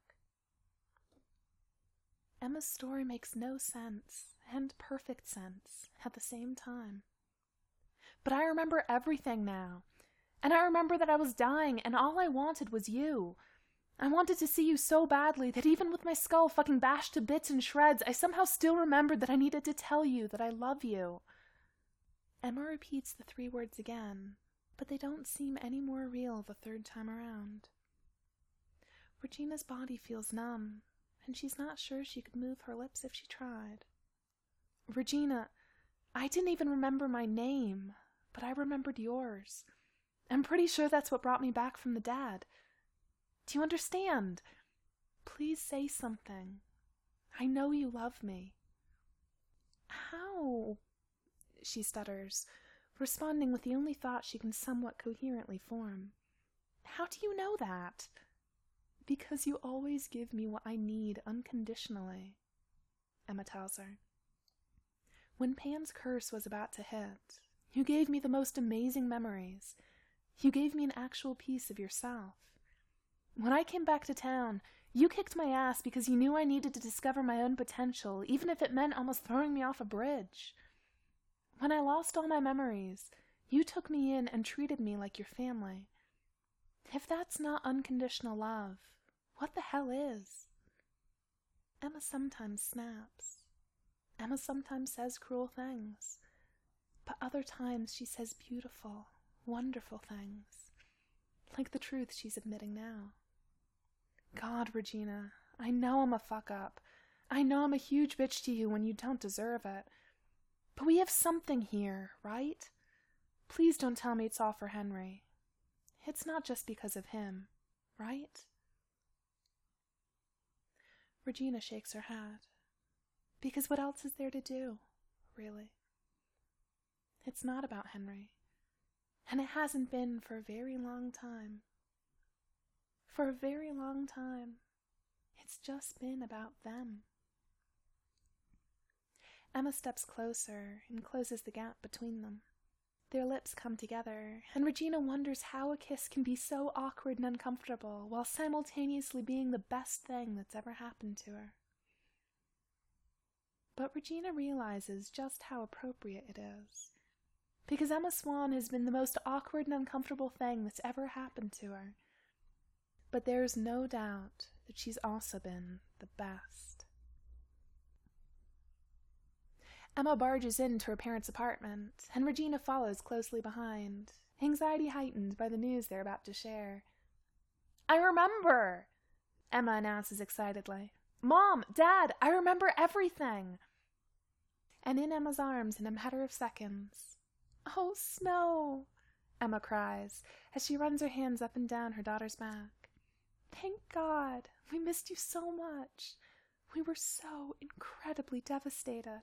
Emma's story makes no sense, and perfect sense, at the same time. But I remember everything now, and I remember that I was dying, and all I wanted was you. I wanted to see you so badly that even with my skull fucking bashed to bits and shreds, I somehow still remembered that I needed to tell you that I love you. Emma repeats the 3 words again, but they don't seem any more real the 3rd time around. Regina's body feels numb, and she's not sure she could move her lips if she tried. Regina, I didn't even remember my name, but I remembered yours. I'm pretty sure that's what brought me back from the dead. Do you understand? Please say something. I know you love me. How? She stutters, responding with the only thought she can somewhat coherently form. How do you know that? Because you always give me what I need unconditionally, Emma tells her. When Pan's curse was about to hit, you gave me the most amazing memories. You gave me an actual piece of yourself. When I came back to town, you kicked my ass because you knew I needed to discover my own potential, even if it meant almost throwing me off a bridge. When I lost all my memories, you took me in and treated me like your family. If that's not unconditional love, what the hell is? Emma sometimes snaps. Emma sometimes says cruel things. But other times she says beautiful, wonderful things. Like the truth she's admitting now. God, Regina, I know I'm a fuck-up. I know I'm a huge bitch to you when you don't deserve it. But we have something here, right? Please don't tell me it's all for Henry. It's not just because of him, right? Regina shakes her head. Because what else is there to do, really? It's not about Henry. And it hasn't been for a very long time. For a very long time, it's just been about them. Emma steps closer and closes the gap between them. Their lips come together, and Regina wonders how a kiss can be so awkward and uncomfortable while simultaneously being the best thing that's ever happened to her. But Regina realizes just how appropriate it is, because Emma Swan has been the most awkward and uncomfortable thing that's ever happened to her. But there's no doubt that she's also been the best. Emma barges into her parents' apartment, and Regina follows closely behind, anxiety heightened by the news they're about to share. "I remember!" Emma announces excitedly. "Mom! Dad! I remember everything!" And in Emma's arms in a matter of seconds. "Oh, Snow!" Emma cries, as she runs her hands up and down her daughter's back. "Thank God! We missed you so much. We were so incredibly devastated."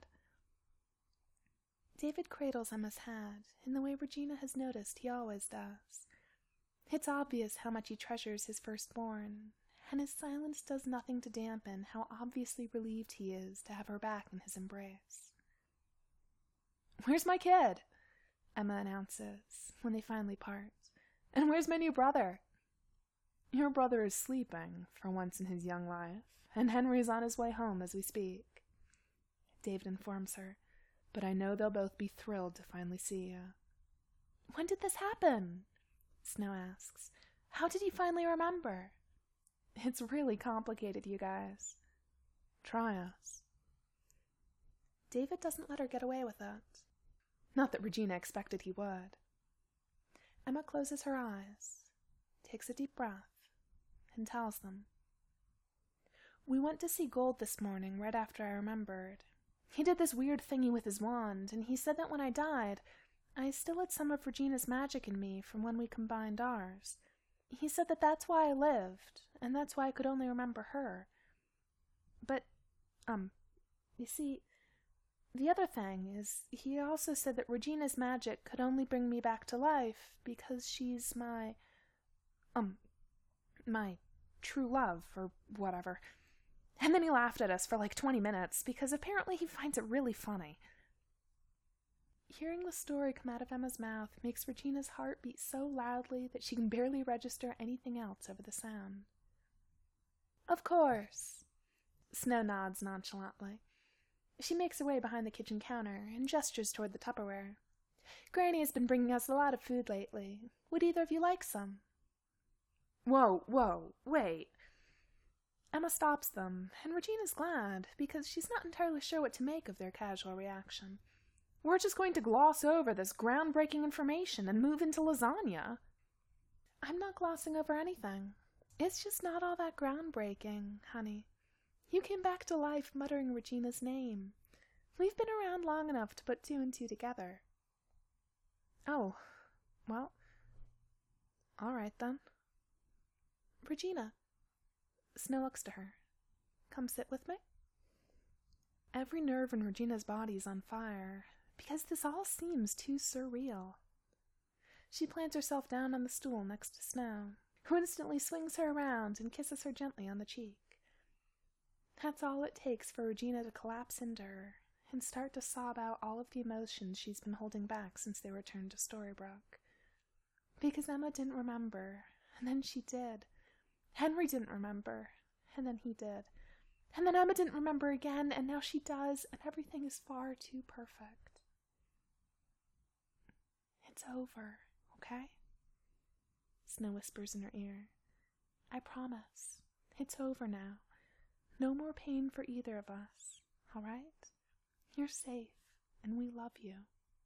David cradles Emma's head in the way Regina has noticed he always does. It's obvious how much he treasures his firstborn, and his silence does nothing to dampen how obviously relieved he is to have her back in his embrace. "Where's my kid?" Emma announces, when they finally part. "And where's my new brother?" "Your brother is sleeping, for once in his young life, and Henry's on his way home as we speak," David informs her, "but I know they'll both be thrilled to finally see you." "When did this happen?" Snow asks. "How did you finally remember?" "It's really complicated, you guys. Try us." David doesn't let her get away with it. Not that Regina expected he would. Emma closes her eyes, takes a deep breath, and tells them. "We went to see Gold this morning right after I remembered. He did this weird thingy with his wand, and he said that when I died, I still had some of Regina's magic in me from when we combined ours. He said that that's why I lived, and that's why I could only remember her. But, you see, the other thing is he also said that Regina's magic could only bring me back to life because she's my true love, or whatever. And then he laughed at us for like 20 minutes because apparently he finds it really funny." Hearing the story come out of Emma's mouth makes Regina's heart beat so loudly that she can barely register anything else over the sound. "Of course." Snow nods nonchalantly. She makes her way behind the kitchen counter and gestures toward the Tupperware. "Granny has been bringing us a lot of food lately. Would either of you like some?" Whoa, wait. Emma stops them, and Regina's glad, because she's not entirely sure what to make of their casual reaction. "We're just going to gloss over this groundbreaking information and move into lasagna." "I'm not glossing over anything. It's just not all that groundbreaking, honey. You came back to life muttering Regina's name. We've been around long enough to put two and two together." "Oh, well, all right then." "Regina." Snow looks to her. "Come sit with me?" Every nerve in Regina's body is on fire, because this all seems too surreal. She plants herself down on the stool next to Snow, who instantly swings her around and kisses her gently on the cheek. That's all it takes for Regina to collapse into her and start to sob out all of the emotions she's been holding back since they returned to Storybrooke. Because Emma didn't remember, and then she did. Henry didn't remember, and then he did. And then Emma didn't remember again, and now she does, and everything is far too perfect. "It's over, okay?" Snow whispers in her ear. "I promise. It's over now. No more pain for either of us, all right? You're safe, and we love you."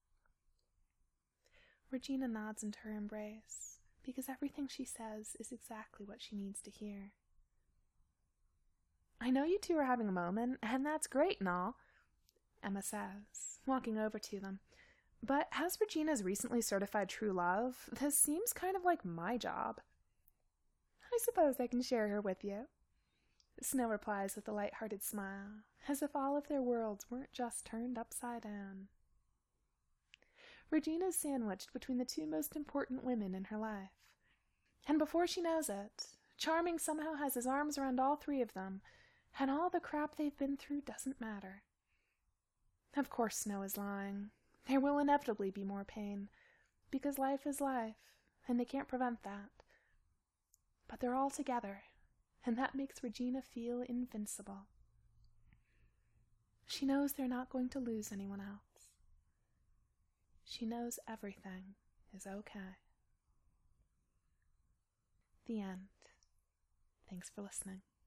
Regina nods into her embrace, because everything she says is exactly what she needs to hear. "I know you two are having a moment, and that's great and all," Emma says, walking over to them. "But as Regina's recently certified true love, this seems kind of like my job." "I suppose I can share her with you," Snow replies with a light-hearted smile, as if all of their worlds weren't just turned upside down. Regina's sandwiched between the two most important women in her life. And before she knows it, Charming somehow has his arms around all three of them, and all the crap they've been through doesn't matter. Of course Snow is lying. There will inevitably be more pain, because life is life, and they can't prevent that. But they're all together, and that makes Regina feel invincible. She knows they're not going to lose anyone else. She knows everything is okay. The end. Thanks for listening.